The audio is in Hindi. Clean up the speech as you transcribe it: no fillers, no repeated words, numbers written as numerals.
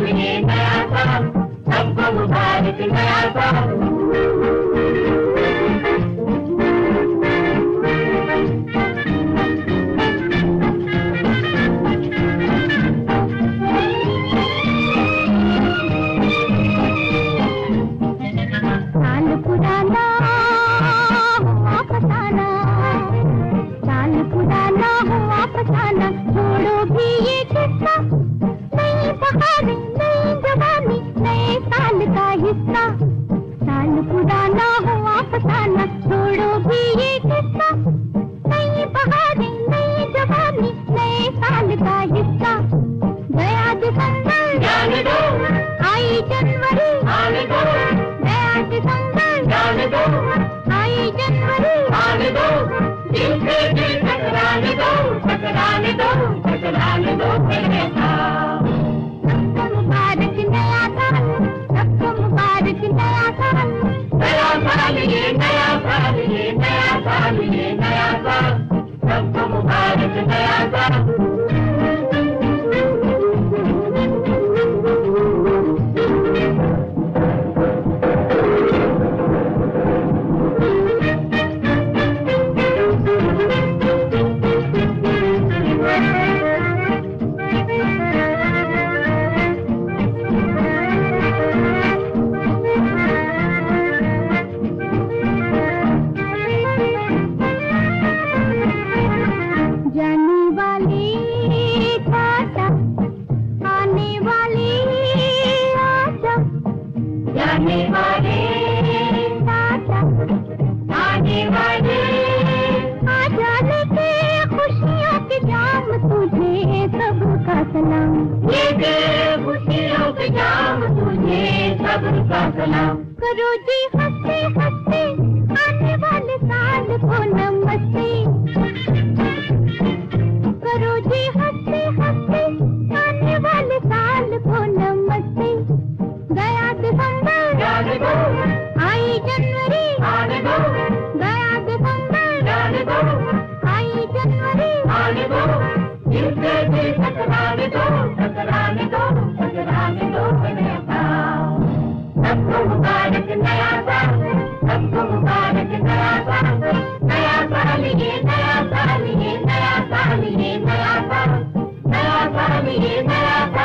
साल ये नया साल, सबको मुबारक नया साल। साल पुराना हुआ फसाना, साल पुराना हुआ फसाना, छोड़ो भी ये किस्सा, नई बहारें नई जवानी नए साल का हिस्सा। साल पुराना हुआ फसाना, छोड़ो भी ये किस्सा, नई बहारें नई जवानी नए साल का हिस्सा। गया दिसंबर जाने दो, आई जनवरी आने दो, गया दिसंबर जाने दो, आई जनवरी आने दो, दिल से दिल टकराने दो, टकराने दो, टकराने दो मेरे साथ। सबको मुबारक नया साल, सबको मुबारक नया साल। नया साल ये नया साल, ये नया साल, ये नया साल, सबको मुबारक नया साल। जाने वाली टाटा, आने वाली आशा, जाने वाले टाटा आने वाले, आ जाने के खुशियों के जाम, तुझे सबका सलाम। ये दे खुशियों के जाम, तुझे सबका सलाम। करो जी हंसते हंसते आने वाले साल को नमस्ते, करो जी हंसते हंसते आने वाले साल को नमस्ते। गया दिसंबर जाने दो, आई जनवरी, आने दो, गया दिसंबर जाने दो, आई जनवरी आने दो, दिल से दिल टकराने दो, टकराने दो, टकराने दो मेरे साथ। सबको मुबारक नया साल, सबको मुबारक नया साल। नया साल ये नया साल, ये नया साल, ये नया साल, नया साल ये नया साल।